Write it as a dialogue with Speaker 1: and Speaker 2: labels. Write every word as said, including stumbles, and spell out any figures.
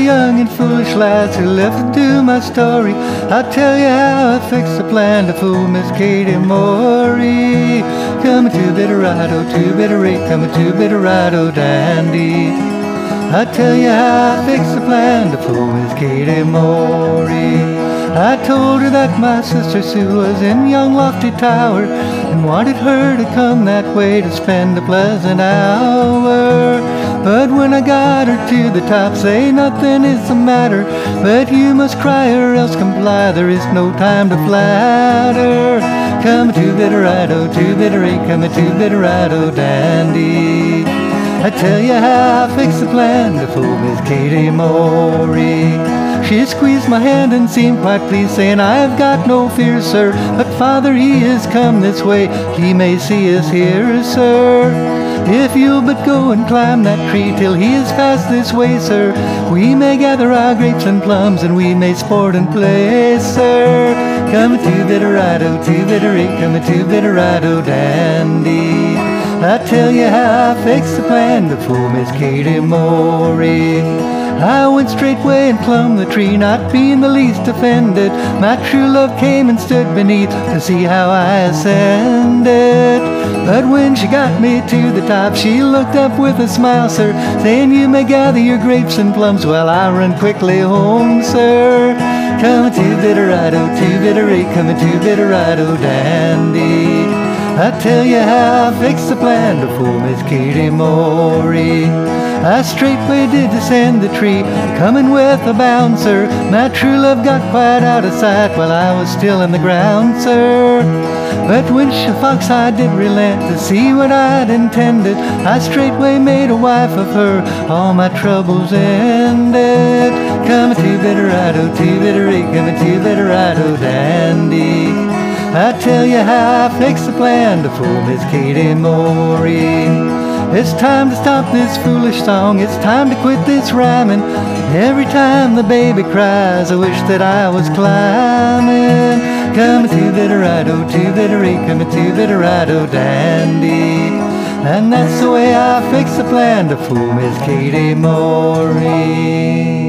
Speaker 1: young and foolish lads who left to my story. I'll tell you how I fixed a plan to fool Miss Katie Morey. Coming to Bitterado, to Bitterate, coming to Bitterado dandy. I'll tell you how I fixed a plan to fool Miss Katie Morey. I told her that my sister Sue was in yon lofty tower and wanted her to come that way to spend a pleasant hour. But when I got her to the top, say nothing is the matter, but you must cry or else comply, there is no time to flatter. Coming to Bitterado, to Bitterate, coming to Bitterado dandy. I tell you how I fixed the plan to fool Miss Katie Morey. She squeezed my hand and seemed quite pleased, saying, I've got no fear, sir, but Father, he has come this way. He may see us here, sir. If you'll but go and climb that tree till he is passed this way, sir, we may gather our grapes and plums, and we may sport and play, sir. Coming to Bitterado, to Bitterate, coming to Bitterado dandy. I tell you how I fixed the plan to fool Miss Katie Morey. I went straightway and plumbed the tree, not being the least offended. My true love came and stood beneath to see how I ascended. But when she got me to the top, she looked up with a smile, sir, saying, you may gather your grapes and plums while I run quickly home, sir. Coming to Bitterado, to Bitterate, coming to Bitterado dandy. I tell you how I fixed the plan to fool Miss Katie Morey. I straightway did descend the tree, coming with a bound, sir. My true love got quite out of sight while I was still in the ground, sir. But when she fox I did relent to see what I'd intended, I straightway made a wife of her, all my troubles ended. Coming to Bitterado, to Bitterate, coming to Bitterado dandy. I tell you how I fixed the plan to fool Miss Katie Morey. It's time to stop this foolish song, it's time to quit this rhyming. Every time the baby cries, I wish that I was climbing. Coming to Bitterado, to Bitterate, coming to Bitterado dandy. And that's the way I fix the plan to fool Miss Katie Morey.